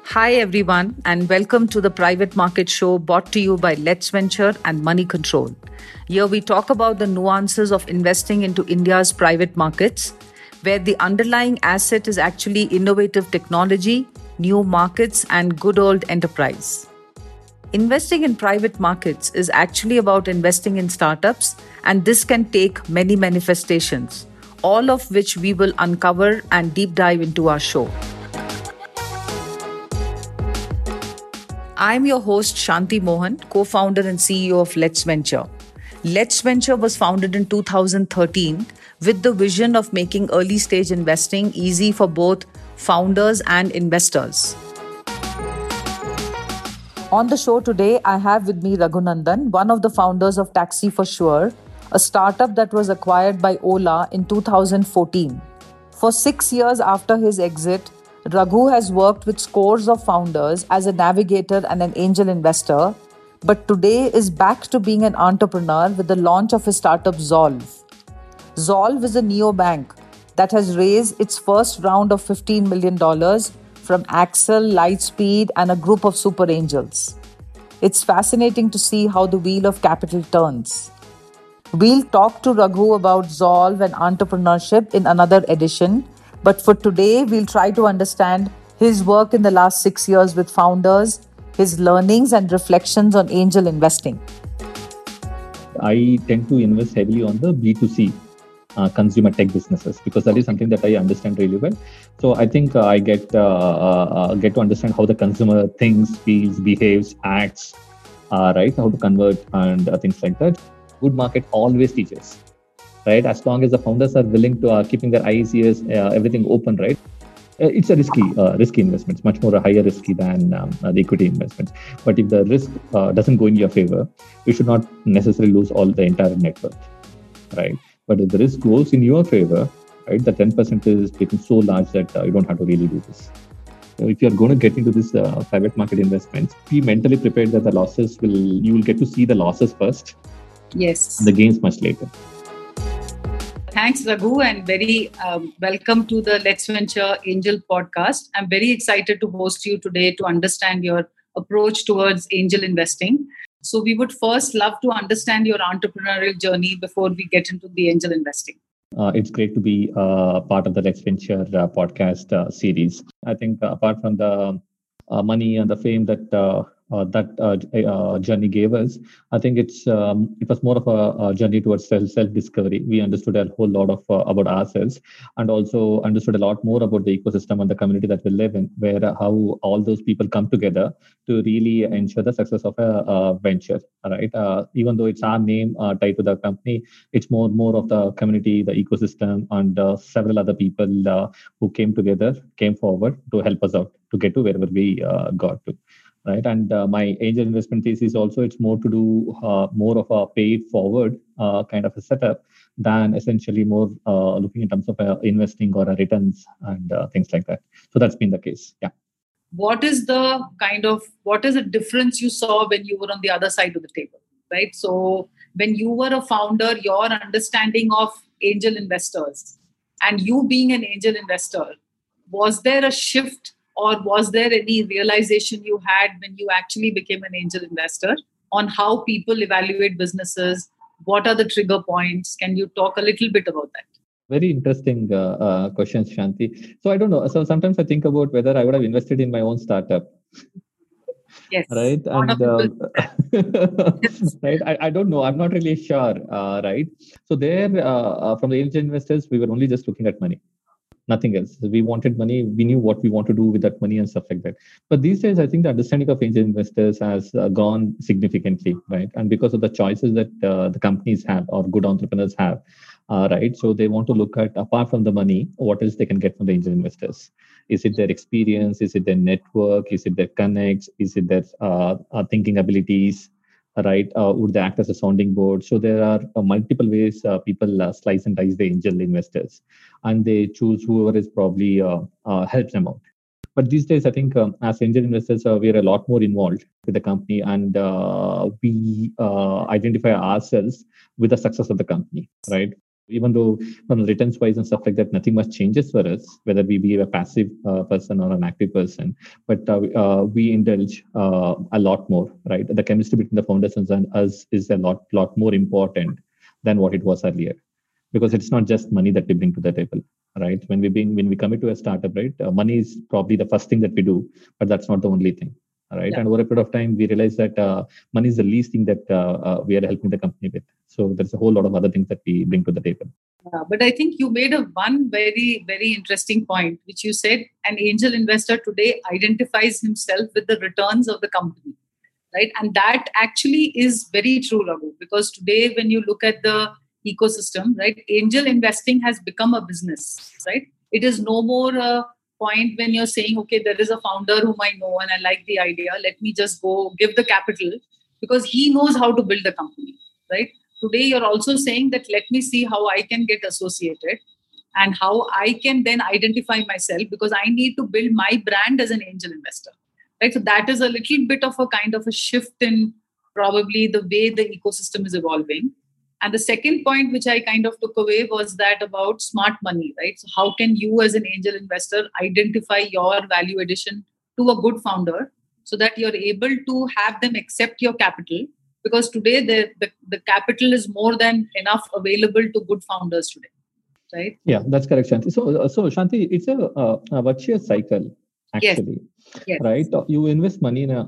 Hi, everyone, and welcome to the Private Market Show brought to you by Let's Venture and Money Control. Here we talk about the nuances of investing into India's private markets, where the underlying asset is actually innovative technology, new markets, and good old enterprise. Investing in private markets is actually about investing in startups, and this can take many manifestations, all of which we will uncover and deep dive into our show. I'm your host, Shanti Mohan, co-founder and CEO of Let's Venture. Let's Venture was founded in 2013 with the vision of making early-stage investing easy for both founders and investors. On the show today, I have with me Raghunandan, one of the founders of Taxi for Sure, a startup that was acquired by Ola in 2014. For 6 years after his exit, Raghu has worked with scores of founders as a navigator and an angel investor, but today is back to being an entrepreneur with the launch of his startup Zolve. Zolve is a neobank that has raised its first round of $15 million from Axel, Lightspeed, and a group of super angels. It's fascinating to see how the wheel of capital turns. We'll talk to Raghu about Zolve and entrepreneurship in another edition. But for today, we'll try to understand his work in the last 6 years with founders, his learnings and reflections on angel investing. I tend to invest heavily on the B2C consumer tech businesses because that is something that I understand really well. So I think I get to understand how the consumer thinks, feels, behaves, acts, right? How to convert and things like that. Good market always teaches. Right, as long as the founders are willing to keeping their eyes, ears, everything open, right? It's a risky investment. It's much more a higher risky than the equity investments. But if the risk doesn't go in your favor, you should not necessarily lose all the entire net worth, right? But if the risk goes in your favor, right, the 10% is getting so large that you don't have to really do this. So if you're going to get into this private market investments, be mentally prepared that you will get to see the losses first. Yes. And the gains much later. Thanks, Raghu, and very welcome to the Let's Venture Angel podcast. I'm very excited to host you today to understand your approach towards angel investing. So we would first love to understand your entrepreneurial journey before we get into the angel investing. It's great to be part of the Let's Venture podcast series. I think apart from the money and the fame that journey gave us, I think it was more of a journey towards self-discovery. We understood a whole lot of about ourselves, and also understood a lot more about the ecosystem and the community that we live in, where how all those people come together to really ensure the success of a venture. Right? Even though it's our name tied to the company, it's more of the community, the ecosystem, and several other people who came forward to help us out to get to wherever we got to. Right, and my angel investment thesis also, it's more to do more of a paid forward kind of a setup than essentially more looking in terms of investing or returns and things like that. So that's been the case. Yeah. What is the difference you saw when you were on the other side of the table, right? So when you were a founder, your understanding of angel investors and you being an angel investor, was there a shift? Or was there any realization you had when you actually became an angel investor on how people evaluate businesses? What are the trigger points? Can you talk a little bit about that? Very interesting questions, Shanti. So I don't know. So sometimes I think about whether I would have invested in my own startup. Yes. Right. And right. I don't know. I'm not really sure. Right. So there, from the angel investors, we were only just looking at money. Nothing else. We wanted money. We knew what we want to do with that money and stuff like that. But these days, I think the understanding of angel investors has gone significantly, right? And because of the choices that the companies have or good entrepreneurs have, right? So they want to look at, apart from the money, what else they can get from the angel investors. Is it their experience? Is it their network? Is it their connects? Is it their thinking abilities? Right? Would they act as a sounding board? So there are multiple ways people slice and dice the angel investors, and they choose whoever is probably helps them out. But these days, I think as angel investors, we are a lot more involved with the company, and we identify ourselves with the success of the company, right? Even though from the returns wise and stuff like that, nothing much changes for us, whether we be a passive person or an active person. But we indulge a lot more, right? The chemistry between the founders and us is a lot more important than what it was earlier, because it's not just money that we bring to the table, right? When we commit to a startup, right? Money is probably the first thing that we do, but that's not the only thing, right? Yeah. And over a period of time, we realize that money is the least thing that we are helping the company with. So there's a whole lot of other things that we bring to the table. But I think you made one very, very interesting point, which you said an angel investor today identifies himself with the returns of the company, right? And that actually is very true, Raghu, because today when you look at the ecosystem, right, angel investing has become a business, right? It is no more a point when you're saying, okay, there is a founder whom I know and I like the idea, let me just go give the capital, because he knows how to build the company, right? Today you're also saying that let me see how I can get associated and how I can then identify myself, because I need to build my brand as an angel investor, right? So that is a little bit of a kind of a shift in probably the way the ecosystem is evolving. And the second point, which I kind of took away, was that about smart money, right? So how can you as an angel investor identify your value addition to a good founder so that you're able to have them accept your capital? Because today the capital is more than enough available to good founders today, right? Yeah, that's correct, Shanti. So Shanti, it's a virtuous cycle, actually. Yes. Right? You invest money in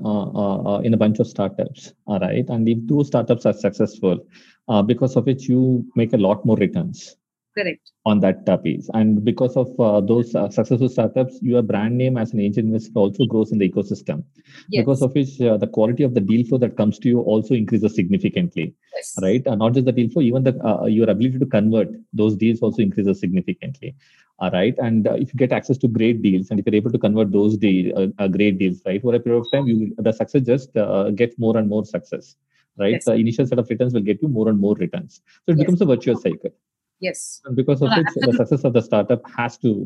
a bunch of startups, all right? And if those startups are successful, because of which you make a lot more returns. Correct. On that piece. And because of those successful startups, your brand name as an angel investor also grows in the ecosystem. Yes. Because of which the quality of the deal flow that comes to you also increases significantly. Yes. Right? Not just the deal flow, even your ability to convert those deals also increases significantly. All right. And if you get access to great deals, and if you're able to convert those great deals, right, for a period of time, the success just gets more and more success. Right? Yes. The initial set of returns will get you more and more returns. So it becomes a virtuous cycle. Yes. And because of which the success of the startup has to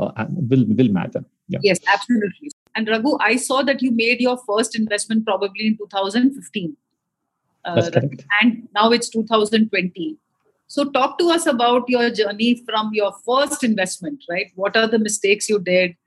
will matter. Yeah. Yes, absolutely. And Raghu, I saw that you made your first investment probably in 2015. That's correct. And now it's 2020. So talk to us about your journey from your first investment, right? What are the mistakes you did?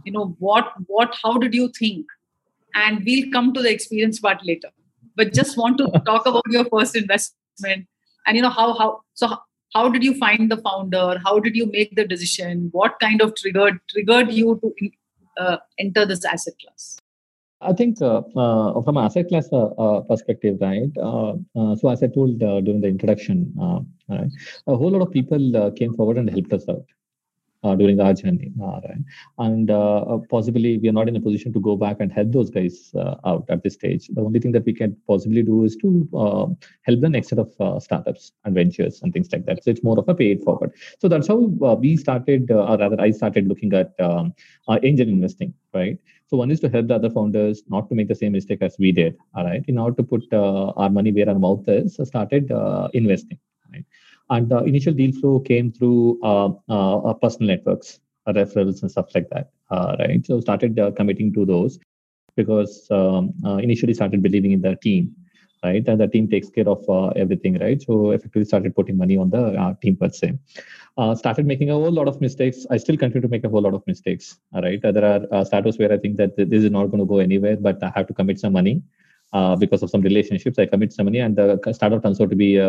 How did you think? And we'll come to the experience part later. But just want to talk about your first investment and how did you find the founder? How did you make the decision? What kind of triggered you to enter this asset class? I think from an asset class perspective, right? So as I told during the introduction, right, a whole lot of people came forward and helped us out during our journey, right? And possibly we are not in a position to go back and help those guys out at this stage. The only thing that we can possibly do is to help the next set of startups and ventures and things like that. So it's more of a pay it forward. So that's how we started, or rather I started looking at angel investing, right? So one is to help the other founders not to make the same mistake as we did, all right? In order to put our money where our mouth is, so started investing, right? And the initial deal flow came through personal networks, referrals, and stuff like that. Right. So started committing to those because initially started believing in the team, right? And the team takes care of everything, right? So effectively started putting money on the team per se. Started making a whole lot of mistakes. I still continue to make a whole lot of mistakes. All right. There are startups where I think that this is not going to go anywhere, but I have to commit some money because of some relationships. I commit some money, and the startup turns out to be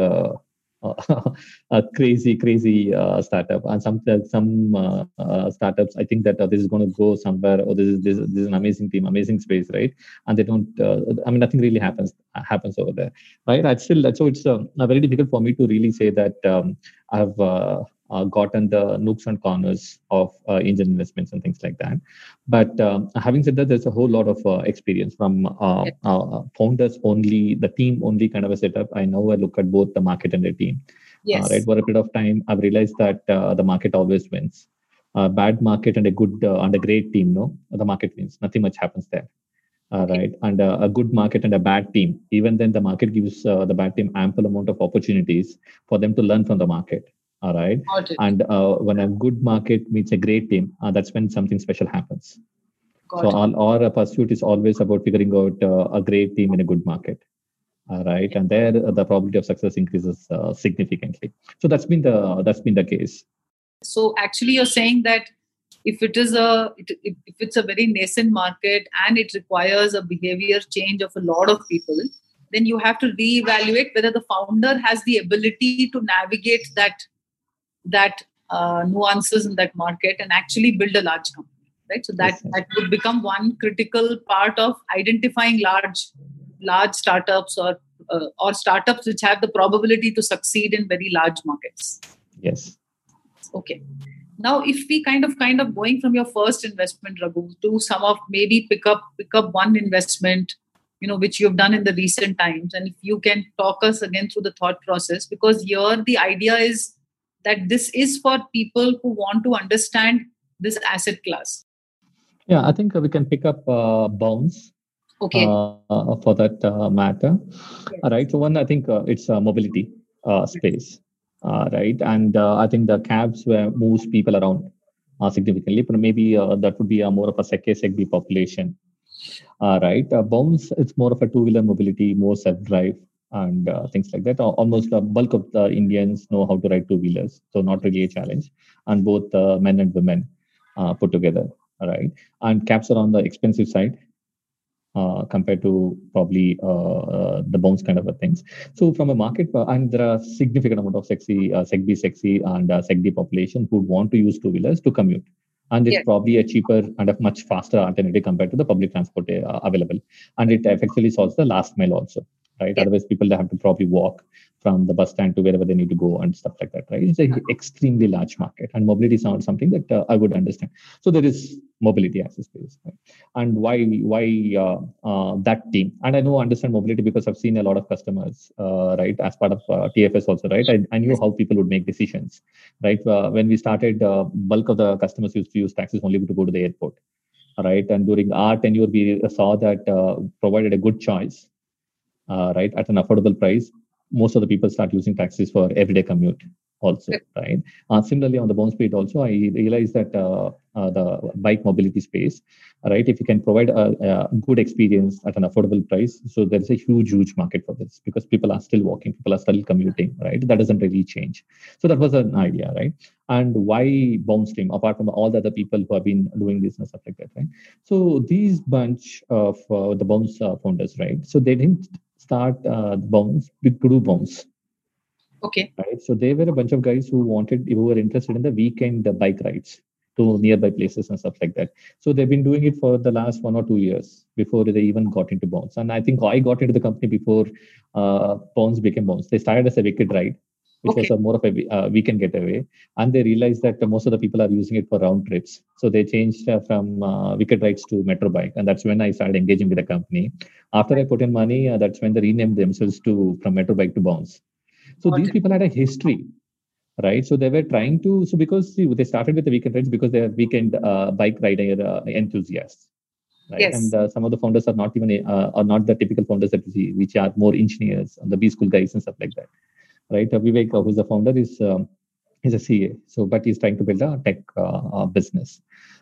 a crazy startup. And some startups, I think that this is going to go somewhere, or this is an amazing team, amazing space, right? And they don't. Nothing really happens over there, right? So it's very difficult for me to really say that I've gotten the nooks and corners of angel investments and things like that. But having said that, there's a whole lot of experience from founders only, the team only kind of a setup. I now look at both the market and the team. Yes. Right. For a period of time, I've realized that the market always wins. A bad market and a good and a great team, the market wins. Nothing much happens there. Right. And a good market and a bad team, even then the market gives the bad team ample amount of opportunities for them to learn from the market. All right. And when a good market meets a great team, that's when something special happens. So our pursuit is always about figuring out a great team in a good market. right? And there the probability of success increases significantly. So that's been the case. So actually, you're saying that if it's a very nascent market and it requires a behavior change of a lot of people, then you have to reevaluate whether the founder has the ability to navigate that nuances in that market and actually build a large company, right? So that Yes, that would become one critical part of identifying large startups or startups which have the probability to succeed in very large markets. yes. Okay. Now, if we kind of going from your first investment, Raghu, to some of maybe pick up one investment, which you've done in the recent times, and if you can talk us again through the thought process, because here the idea is that this is for people who want to understand this asset class. Yeah, I think we can pick up Bounce. Okay. For that matter. Yes. Right. So one, I think it's a mobility space. Right. And I think the cabs where moves people around significantly, but maybe that would be more of a SEC population. Right. Bounce, it's more of a two-wheeler mobility, more self-drive and things like that. Almost the bulk of the Indians know how to ride two-wheelers, so not really a challenge. And both men and women put together. Right. And cabs are on the expensive side. Compared to probably the Bounce kind of a things. So from a market, and there are significant amount of Seg B, Sexy, and Seg D population who want to use two-wheelers to commute. And it's probably a cheaper and a much faster alternative compared to the public transport available. And it effectively solves the last mile also, right? Otherwise, people have to probably walk from the bus stand to wherever they need to go and stuff like that, right? It's an extremely large market, and mobility sounds something that I would understand. So there is mobility as a space, right? And why that team? And I know understand mobility because I've seen a lot of customers, right, as part of TFS also, right? I knew how people would make decisions, right? When we started, bulk of the customers used to use taxis only to go to the airport, right? And during our tenure, we saw that provided a good choice, right, at an affordable price, most of the people start using taxis for everyday commute also, right? Similarly, on the Bounce Speed also, I realized that the bike mobility space, right, if you can provide a good experience at an affordable price, so there's a huge market for this because people are still walking, people are still commuting, right? That doesn't really change. So that was an idea, right? And why Bounce team, apart from all the other people who have been doing this and stuff like that, right? So these bunch of the Bounce founders, right? So they didn't start Bounce to do Bounce. Okay. Right. So they were a bunch of guys who were interested in the weekend bike rides to nearby places and stuff like that. So they've been doing it for the last 1 or 2 years before they even got into Bounce. And I think I got into the company before Bounce became Bounce. They started as a wicked ride, which was more of a weekend getaway. And they realized that most of the people are using it for round trips. So they changed from wicked rides to Metro Bike. And that's when I started engaging with the company. After I put in money, that's when they renamed themselves from Metro Bike to Bounce. So these people had a history, right? So they were trying to, because they started with the weekend rides because they are weekend bike riding enthusiasts, right? Yes. And some of the founders are not even are not the typical founders that we see, which are more engineers and the B school guys and stuff like that, right? Vivek, who's the founder, is a CA, so but he's trying to build a tech business.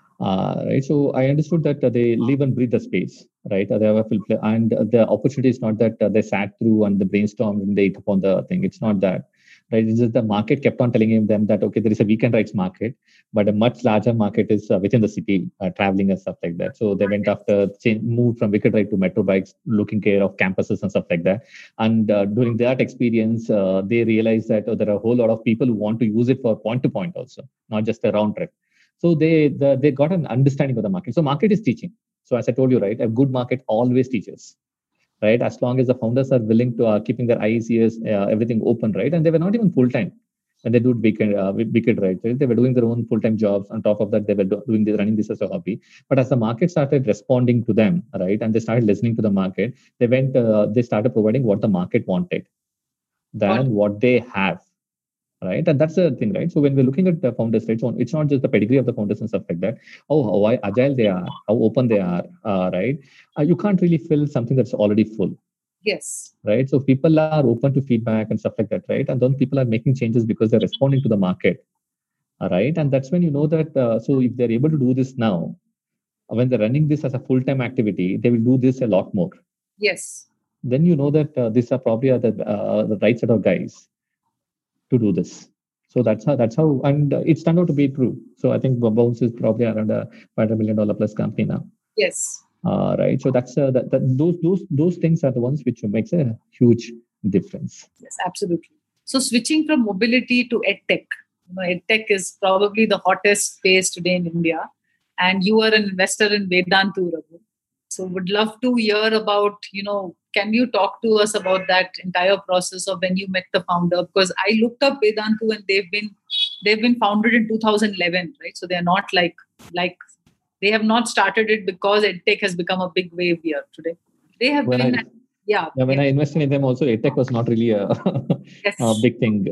Right. So I understood that they live and breathe the space, right? They have and the opportunity is not that they sat through and the brainstormed and they hit upon the thing. It's not that, right? It's just the market kept on telling them that, okay, there is a weekend rides market, but a much larger market is within the city, traveling and stuff like that. So they went after, moved from wicked ride to Metro Bikes, looking care of campuses and stuff like that. And during that experience, they realized that there are a whole lot of people who want to use it for point to point also, not just a round trip. So they got an understanding of the market. So market is teaching. So as I told you, right, a good market always teaches, right? As long as the founders are willing to keeping their eyes, ears, everything open, right? And they were not even full time when they do weekend right? They were doing their own full time jobs. On top of that, they were running this as a hobby. But as the market started responding to them, right, and they started listening to the market, they started providing what the market wanted than what they have. Right. And that's the thing, right? So when we're looking at the founders, right, so it's not just the pedigree of the founders and stuff like that. Oh, how agile they are, how open they are, right? You can't really fill something that's already full. Yes. Right. So people are open to feedback and stuff like that, right? And then people are making changes because they're responding to the market. Right. And that's when you know that, so if they're able to do this now, when they're running this as a full-time activity, they will do this a lot more. Yes. then you know that these are probably the right set of guys to do this. So that's how, and it's turned out to be true. So I think Bounce is probably around a $500 million plus company now. Yes. Right. So that's those things are the ones which makes a huge difference. Yes, absolutely. So switching from mobility to edtech, edtech is probably the hottest space today in India, and you are an investor in Vedantu, Raghu. So would love to hear about, can you talk to us about that entire process of when you met the founder? Because I looked up Vedantu and they've been founded in 2011, right? So they're not like they have not started it because edtech has become a big wave here today. They have yeah, when I invested in them also, edtech was not really a, yes. a big thing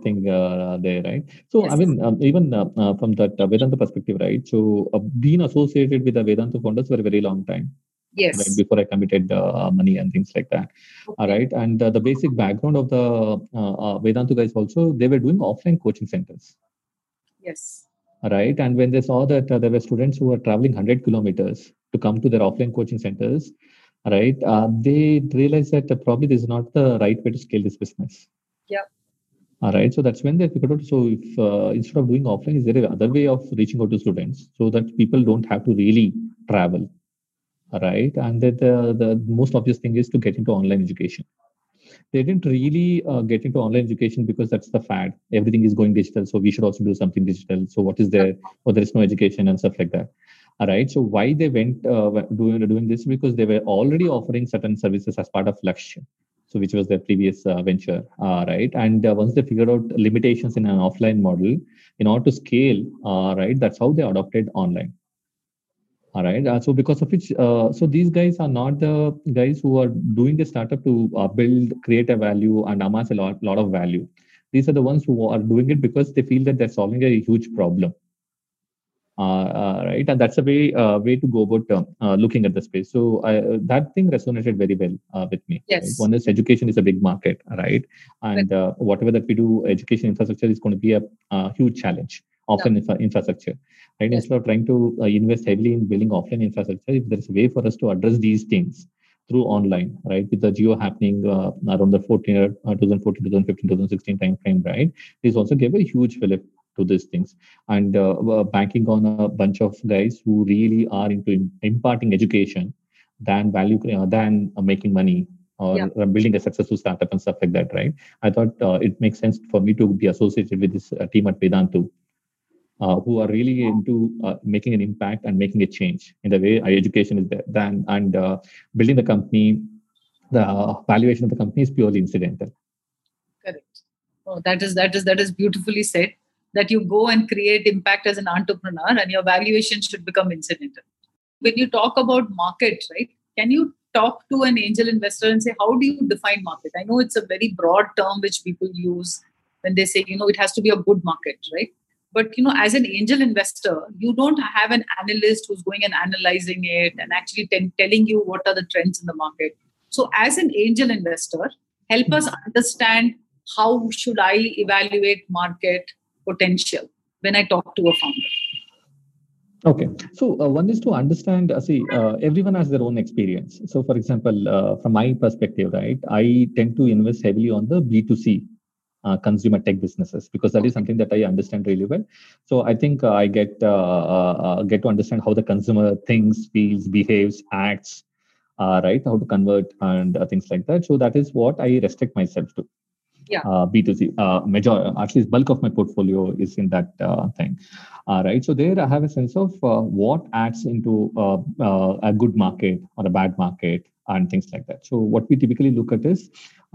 there, right? So, yes. I mean, even from that Vedanta perspective, right? So, being associated with the Vedanta founders for a very long time. Yes. Right, before I committed money and things like that. Okay. All right. And the basic background of the Vedanta guys also, they were doing offline coaching centers. Yes. Right. And when they saw that there were students who were traveling 100 kilometers to come to their offline coaching centers, right, they realized that probably this is not the right way to scale this business. Yeah. All right. So that's when they figured out. So if instead of doing offline, is there another way of reaching out to students so that people don't have to really travel? Right. And that the most obvious thing is to get into online education. They didn't really get into online education because that's the fad. Everything is going digital, so we should also do something digital. So what is there? Or there is no education and stuff like that. All right. So why they went doing this? Because they were already offering certain services as part of Lakshya, so which was their previous venture. Right. And once they figured out limitations in an offline model, in order to scale, right, that's how they adopted online. All right. So because of which, so these guys are not the guys who are doing the startup to build, create a value and amass a lot of value. These are the ones who are doing it because they feel that they're solving a huge problem. Right. And that's a way to go about looking at the space. So that thing resonated very well with me. Yes. Right? One is education is a big market, right? And whatever that we do, education infrastructure is going to be a huge challenge. Offline infrastructure, right? Yes. Instead of trying to invest heavily in building offline infrastructure, if there's a way for us to address these things through online, right? With the Geo happening around the 2014, 2015, 2016 time frame, right? This also gave a huge fillip to these things, and banking on a bunch of guys who really are into imparting education than value than making money or building a successful startup and stuff like that, right? I thought it makes sense for me to be associated with this team at Vedantu. Who are really into making an impact and making a change in the way education is there. Building the company, the valuation of the company is purely incidental. Correct. Oh, that is beautifully said. That you go and create impact as an entrepreneur, and your valuation should become incidental. When you talk about market, right? Can you talk to an angel investor and say, how do you define market? I know it's a very broad term which people use when they say, it has to be a good market, right? But, as an angel investor, you don't have an analyst who's going and analyzing it and actually telling you what are the trends in the market. So as an angel investor, help us understand how should I evaluate market potential when I talk to a founder. Okay. So one is to understand, everyone has their own experience. So for example, from my perspective, right, I tend to invest heavily on the B2C. Consumer tech businesses, because that is something that I understand really well. So I think I get to understand how the consumer thinks, feels, behaves, acts, right? How to convert and things like that. So that is what I restrict myself to. Yeah. B2C, at least bulk of my portfolio is in that thing. Right. So there I have a sense of what adds into a good market or a bad market and things like that. So what we typically look at is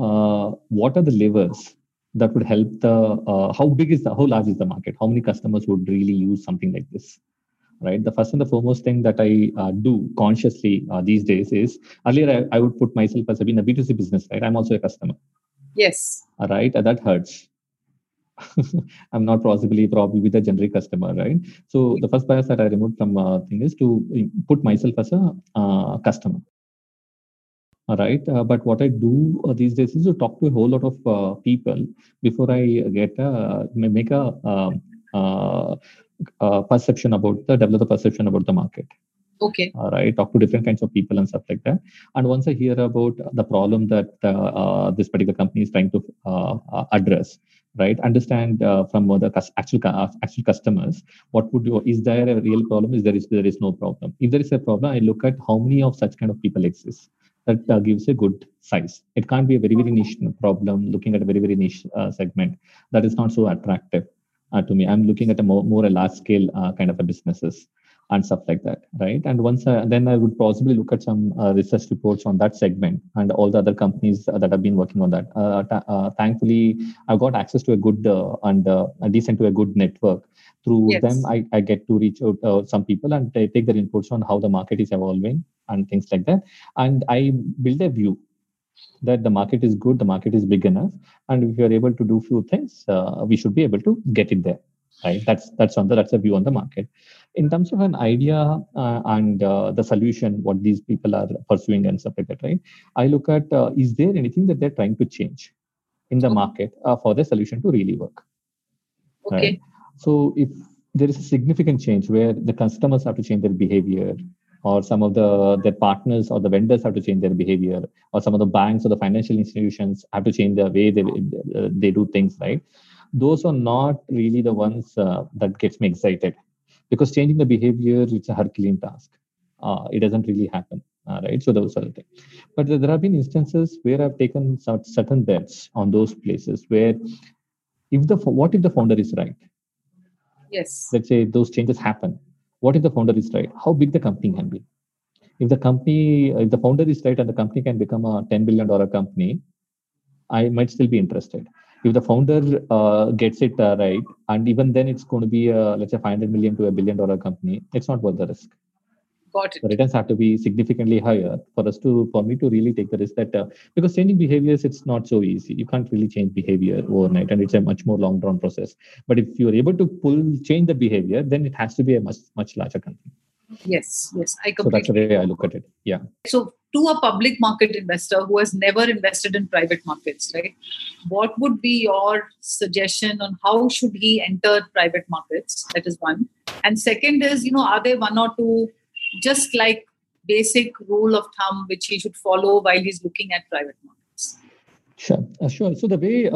what are the levers that would help how large is the market? How many customers would really use something like this? Right. The first and the foremost thing that I do consciously these days is, earlier I would put myself as being a B2C business, right? I'm also a customer. Yes. Right. That hurts. I'm not probably with a generic customer, right? So the first bias that I removed from thing is to put myself as a customer. All right. But what I do these days is to talk to a whole lot of people before I make a perception about develop a perception about the market. Okay. Right, talk to different kinds of people and stuff like that. And once I hear about the problem that this particular company is trying to address, right, understand from the actual customers, what would you, is there a real problem? There is no problem? If there is a problem, I look at how many of such kind of people exist. That gives a good size. It can't be a very niche problem. Looking at a very niche segment, that is not so attractive to me. I'm looking at a more a large scale kind of a businesses and stuff like that, right? And once then I would possibly look at some research reports on that segment and all the other companies that have been working on that. Thankfully, I've got access to a good and a decent to a good network. Through Yes. them, I get to reach out some people and take their inputs on how the market is evolving and things like that. And I build a view that the market is good, the market is big enough, and if we are able to do few things, we should be able to get it there. Right, that's a view on the market. In terms of an idea and the solution, what these people are pursuing and stuff like that, right? I look at is there anything that they're trying to change in the market for the solution to really work. Okay. Right. So if there is a significant change where the customers have to change their behavior, or some of their partners or the vendors have to change their behavior, or some of the banks or the financial institutions have to change the way they do things, right? Those are not really the ones that gets me excited, because changing the behavior, it's a Herculean task. It doesn't really happen, right? So those are the things. But there have been instances where I've taken certain bets on those places where what if the founder is right? Yes. Let's say those changes happen. What if the founder is right? How big the company can be? If the founder is right and the company can become a $10 billion company, I might still be interested. If the founder gets it right, and even then it's going to be let's say 500 million to $1 billion company, it's not worth the risk. Got it. The returns have to be significantly higher for me to really take the risk, that because changing behaviors, it's not so easy. You can't really change behavior overnight, and it's a much more long drawn process. But if you're able to change the behavior, then it has to be a much larger company. Yes, I completely. So that's the way I look at it. Yeah. So to a public market investor who has never invested in private markets, right? What would be your suggestion on how should he enter private markets? That is one. And second is, are there one or two just like basic rule of thumb which he should follow while he's looking at private markets? Sure. So the way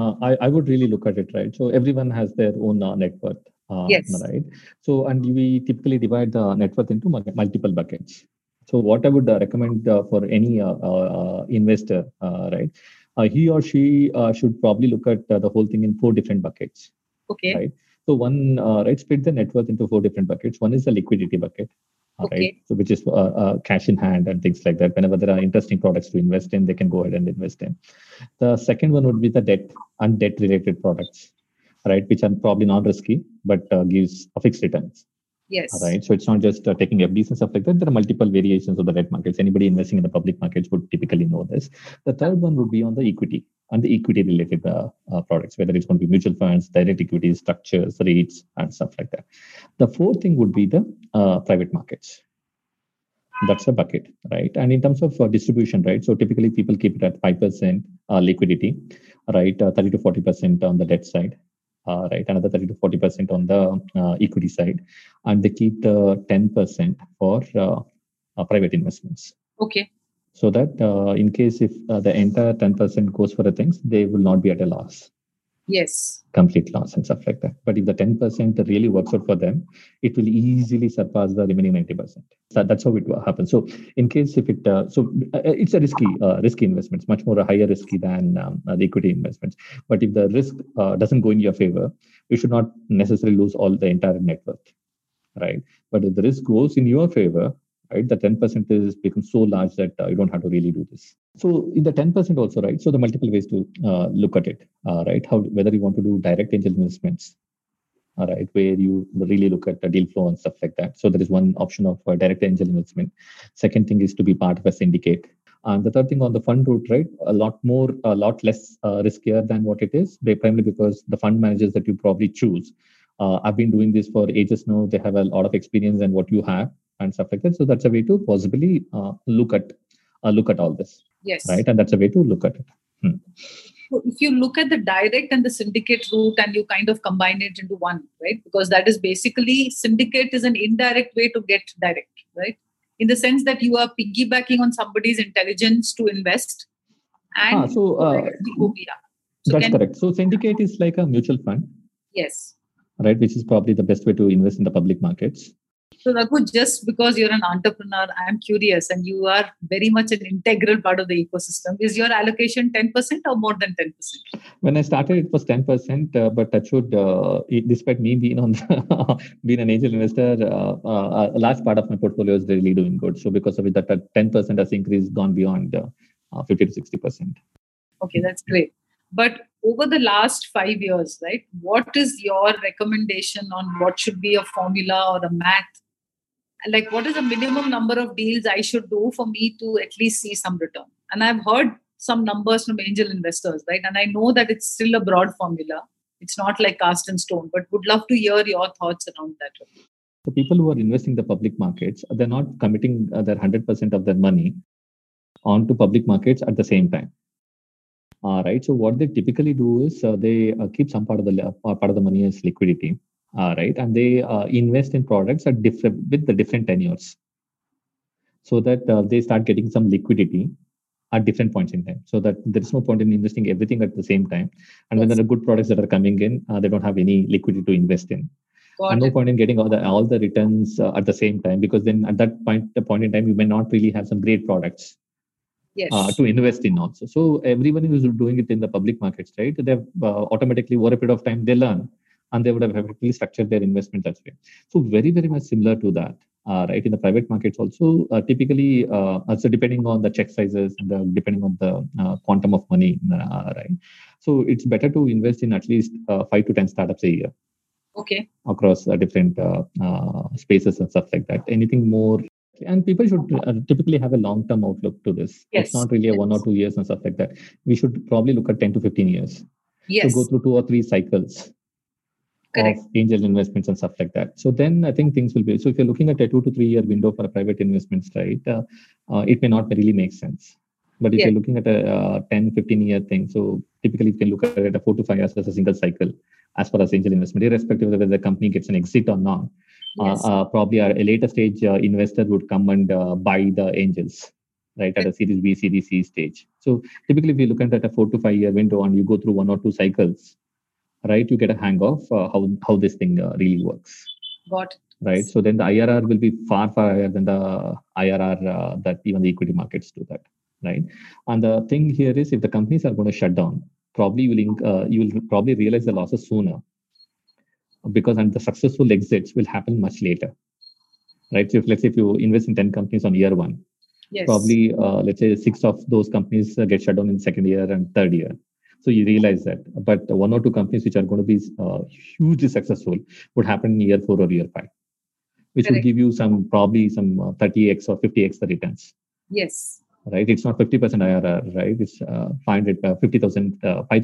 I would really look at it, right? So everyone has their own net worth. Yes. Right. So, and we typically divide the net worth into multiple buckets. So what I would recommend for any investor, right? He or she should probably look at the whole thing in 4 different buckets. Okay. Right. So one, split the net worth into 4 different buckets. One is the liquidity bucket. Okay. Right. So which is cash in hand and things like that. Whenever there are interesting products to invest in, they can go ahead and invest in. The second one would be the debt and debt related products, right, which are probably non-risky but gives a fixed returns. Yes. Right. So it's not just taking FDs and stuff like that. There are multiple variations of the debt markets. Anybody investing in the public markets would typically know this. The third one would be on the equity and the equity related products, whether it's going to be mutual funds, direct equities, structures, REITs, and stuff like that. The fourth thing would be the private markets. That's a bucket, right? And in terms of distribution, right? So typically people keep it at 5% liquidity, right? 30 to 40% on the debt side. Right, another 30 to 40% on the equity side, and they keep the 10% for private investments. Okay. So that in case if the entire 10% goes for the things, they will not be at a loss. Yes. Complete loss and stuff like that. But if the 10% really works out for them, it will easily surpass the remaining 90%. So that's how it happens. So in case if it, it's a risky investment. It's much more a higher risky than the equity investments. But if the risk doesn't go in your favor, you should not necessarily lose all the entire net worth, right? But if the risk goes in your favor, right, the 10% is becomes so large that you don't have to really do this. So in the 10% also, right, so the multiple ways to look at it, right, whether you want to do direct angel investments, right, where you really look at the deal flow and stuff like that. So there is one option of direct angel investment. Second thing is to be part of a syndicate. And the third thing on the fund route, right, a lot less riskier than what it is, primarily because the fund managers that you probably choose, I've been doing this for ages now. They have a lot of experience and what you have and stuff like that. So that's a way to possibly look at all this. Yes. Right. And that's a way to look at it. So if you look at the direct and the syndicate route and you kind of combine it into one, right? Because that is basically syndicate is an indirect way to get direct, right? In the sense that you are piggybacking on somebody's intelligence to invest and that's correct. So syndicate is like a mutual fund. Yes. Right, which is probably the best way to invest in the public markets. So Raghu, just because you're an entrepreneur, I'm curious, and you are very much an integral part of the ecosystem. Is your allocation 10% or more than 10%? When I started, it was 10%, but that should, despite me being on being an angel investor, a large part of my portfolio is really doing good. So because of it, that 10% has increased, gone beyond 50 to 60%. Okay, that's great. But over the last 5 years, right, what is your recommendation on what should be a formula or a math? Like, what is the minimum number of deals I should do for me to at least see some return? And I've heard some numbers from angel investors, right? And I know that it's still a broad formula. It's not like cast in stone, but would love to hear your thoughts around that. So people who are investing in the public markets, they're not committing their 100% of their money onto public markets at the same time. Right. So what they typically do is they keep some part of the money as liquidity. Right, and they invest in products at with the different tenures, so that they start getting some liquidity at different points in time. So that there is no point in investing everything at the same time. And when there are good products that are coming in, they don't have any liquidity to invest in. And no point in getting all the returns at the same time, because then at that point in time, you may not really have some great products. Yes. To invest in also. So everyone who is doing it in the public markets, right? They've automatically over a period of time they learn, and they would have effectively structured their investment that way. So very, very much similar to that, right? In the private markets also, typically, so depending on the check sizes and depending on the quantum of money, right? So it's better to invest in at least 5 to 10 startups a year. Okay. Across different spaces and stuff like that. Anything more. And people should typically have a long-term outlook to this. Yes. It's not really a 1 or 2 years and stuff like that. We should probably look at 10 to 15 years. Yes. So go through 2 or 3 cycles. Correct. Of angel investments and stuff like that. So then I think things will be. So if you're looking at a 2 to 3 year window for a private investments, right, it may not really make sense. But if you're looking at a 10, 15 year thing, so typically you can look at it a 4 to 5 years as a single cycle as far as angel investment, irrespective of whether the company gets an exit or not. Yes. Probably a later stage investor would come and buy the angels, right, at a Series B, Series C stage. So typically, if you look at a 4 to 5 year window and you go through 1 or 2 cycles, right, you get a hang of how this thing really works. Got it. Right. So then the IRR will be far, far higher than the IRR that even the equity markets do that. Right. And the thing here is, if the companies are going to shut down, probably you will probably realize the losses sooner, because and the successful exits will happen much later, right? So let's say if you invest in 10 companies on year 1, yes, probably let's say 6 of those companies get shut down in second year and third year. So you realize that, but 1 or 2 companies which are going to be hugely successful would happen in year 4 or year 5, which will give you probably some 30x or 50x the returns. Yes. Right. It's not 50% IRR, right? It's 5,000%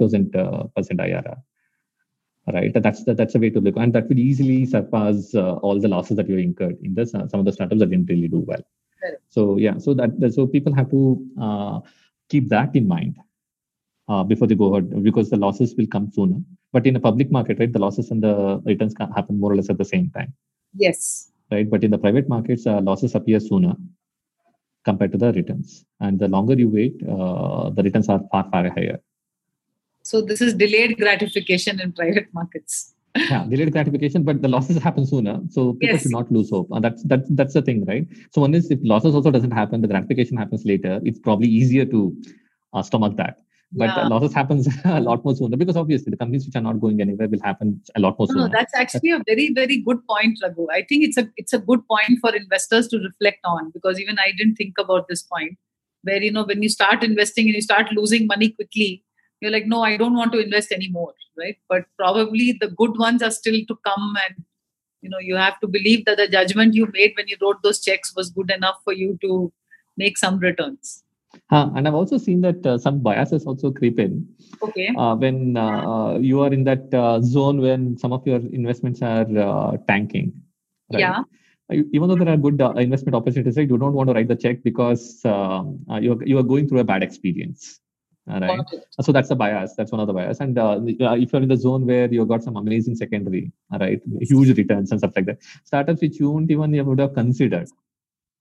IRR. Right, that's a way to look, and that will easily surpass all the losses that you incurred in this. Some of the startups that didn't really do well. Right. So yeah, so people have to keep that in mind before they go ahead, because the losses will come sooner. But in a public market, right, the losses and the returns can happen more or less at the same time. Yes. Right, but in the private markets, losses appear sooner compared to the returns, and the longer you wait, the returns are far, far higher. So this is delayed gratification in private markets. Yeah, delayed gratification, but the losses happen sooner. So people should not lose hope. That's the thing, right? So one is, if losses also doesn't happen, the gratification happens later, it's probably easier to stomach that. But losses happens a lot more sooner, because obviously the companies which are not going anywhere will happen a lot more sooner. No, that's actually a very, very good point, Raghu. I think it's a good point for investors to reflect on, because even I didn't think about this point, where, when you start investing and you start losing money quickly, you're like, no, I don't want to invest anymore, right? But probably the good ones are still to come, and you have to believe that the judgment you made when you wrote those checks was good enough for you to make some returns. And I've also seen that some biases also creep in. Okay. When you are in that zone when some of your investments are tanking. Right? Yeah. Even though there are good investment opportunities, right, you don't want to write the check because you are going through a bad experience. Right. So that's a bias. That's one of the bias. And if you're in the zone where you've got some amazing secondary, right, huge returns and stuff like that, startups which you won't even would have considered,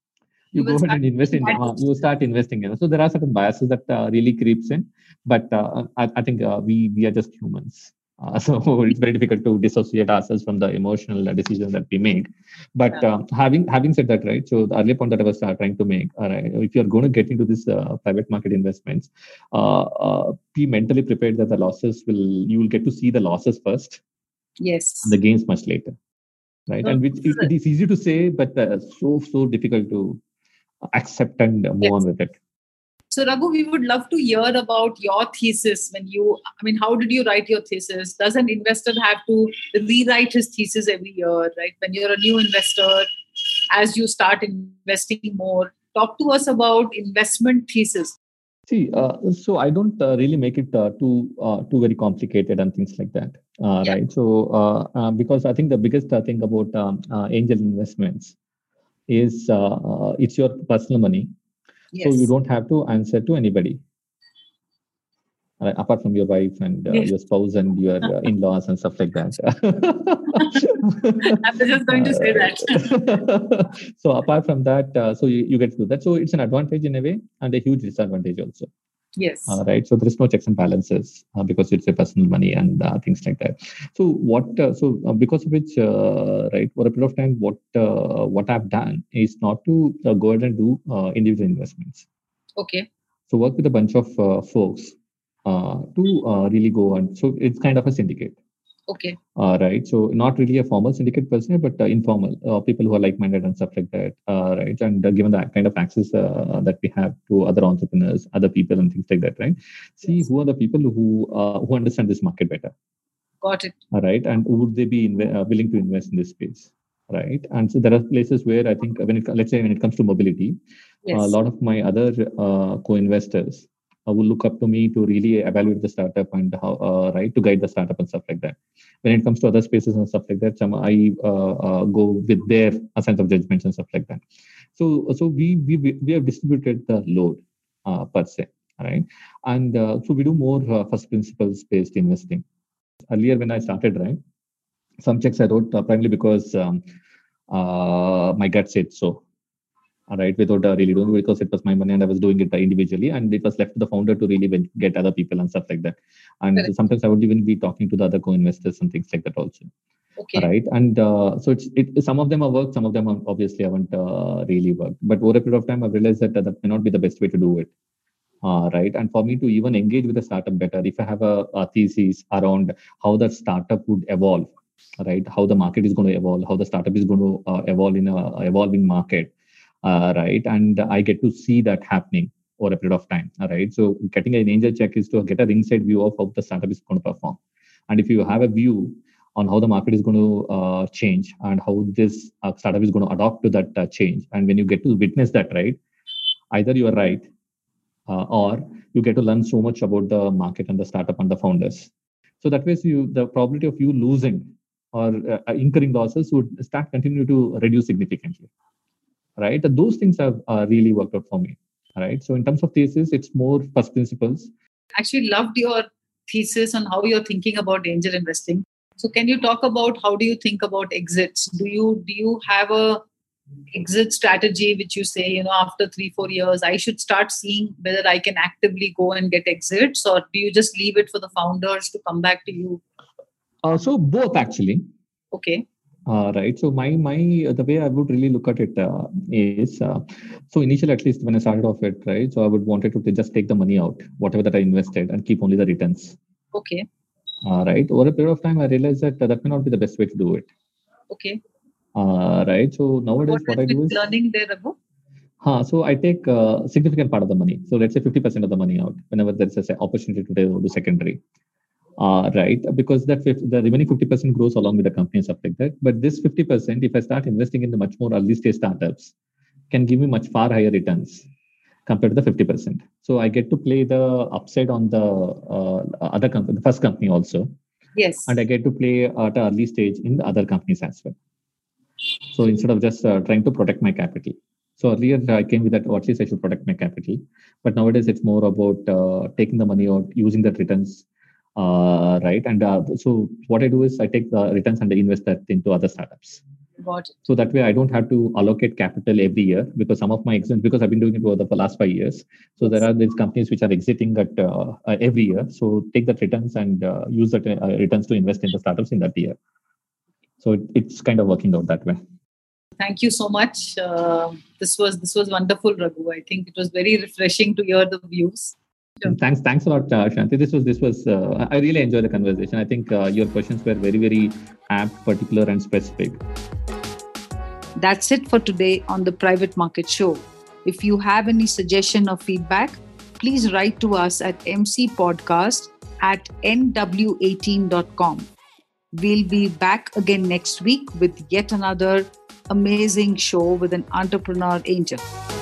you go ahead and invest in you start investing in. So there are certain biases that really creeps in, but I think we are just humans. So it's very difficult to dissociate ourselves from the emotional decisions that we make. But having said that, right? So the earlier point that I was trying to make, right, if you're going to get into this private market investments, be mentally prepared that the losses you will get to see the losses first. Yes. And the gains much later, right? And which it is easy to say, but so difficult to accept and move on with it. So Raghu, we would love to hear about your thesis how did you write your thesis? Does an investor have to rewrite his thesis every year, right? When you're a new investor, as you start investing more, talk to us about investment thesis. See, so I don't really make it too very complicated and things like that, right? So because I think the biggest thing about angel investments is it's your personal money. Yes. So you don't have to answer to anybody, apart from your wife and your spouse and your in-laws and stuff like that. I was just going to say that. So apart from that, so you get to do that. So it's an advantage in a way and a huge disadvantage also. Yes. Right. So there is no checks and balances because it's your personal money and things like that. So because of which, right, for a period of time, what I've done is not to go ahead and do individual investments. Okay. So work with a bunch of folks to really go on. So it's kind of a syndicate. Okay. Right. So not really a formal syndicate per se, but informal people who are like-minded and stuff like that. Right. And given the kind of access that we have to other entrepreneurs, other people, and things like that. Right. See who are the people who understand this market better. Got it. Right. And would they be willing to invest in this space? Right. And so there are places where I think when it comes to mobility, a lot of my other co-investors will look up to me to really evaluate the startup and how to guide the startup and stuff like that. When it comes to other spaces and stuff like that, I go with their sense of judgments and stuff like that. So we have distributed the load per se, right? And so we do more first principles based investing. Earlier when I started, right, some checks I wrote primarily because my gut said so. Right, without really doing it because it was my money and I was doing it individually, and it was left to the founder to really get other people and stuff like that. And sometimes I would even be talking to the other co-investors and things like that also. Okay. Right, and so some of them have worked, some of them obviously haven't really worked. But over a period of time, I've realized that may not be the best way to do it. Right, and for me to even engage with a startup better, if I have a thesis around how the startup would evolve, right, how the market is going to evolve, how the startup is going to evolve in a evolving market. Right, and I get to see that happening over a period of time. Right, so getting an angel check is to get a ringside view of how the startup is going to perform, and if you have a view on how the market is going to change and how this startup is going to adopt to that change, and when you get to witness that, right, either you are right or you get to learn so much about the market and the startup and the founders. So that way, the probability of you losing or incurring losses would continue to reduce significantly. Right, those things have really worked out for me. Right, so in terms of thesis, it's more first principles. Actually, loved your thesis on how you're thinking about angel investing. So, can you talk about how do you think about exits? Do you have a exit strategy which you say, after 3-4 years, I should start seeing whether I can actively go and get exits, or do you just leave it for the founders to come back to you? So both actually. Okay. Right. So my the way I would really look at it is so initially, at least when I started off it, right. So I would wanted to just take the money out, whatever that I invested, and keep only the returns. Okay. Right. Over a period of time, I realized that may not be the best way to do it. Okay. Right. So nowadays, what I do is learning there, Raghu? So I take a significant part of the money. So let's say 50% of the money out whenever there's an opportunity to do secondary. Right, because the remaining 50% grows along with the company and stuff like that. But this 50%, if I start investing in the much more early stage startups, can give me much far higher returns compared to the 50%. So I get to play the upside on the other company, the first company also. Yes. And I get to play at an early stage in the other companies as well. So instead of just trying to protect my capital. So earlier I came with that, or at least I should protect my capital. But nowadays it's more about taking the money out, using the returns. Right, and so what I do is I take the returns and I invest that into other startups. Got it. So that way I don't have to allocate capital every year, because some of my exits, because I've been doing it over the last 5 years. So there are these companies which are exiting at every year. So take that returns and use that returns to invest in the startups in that year. So it's kind of working out that way. Thank you so much. This was wonderful, Raghu. I think it was very refreshing to hear the views. Thanks a lot, Shanti. This was. I really enjoyed the conversation. I think your questions were very, very apt, particular, and specific. That's it for today on the Private Market Show. If you have any suggestion or feedback, please write to us at mcpodcast@nw18.com. We'll be back again next week with yet another amazing show with an entrepreneur angel.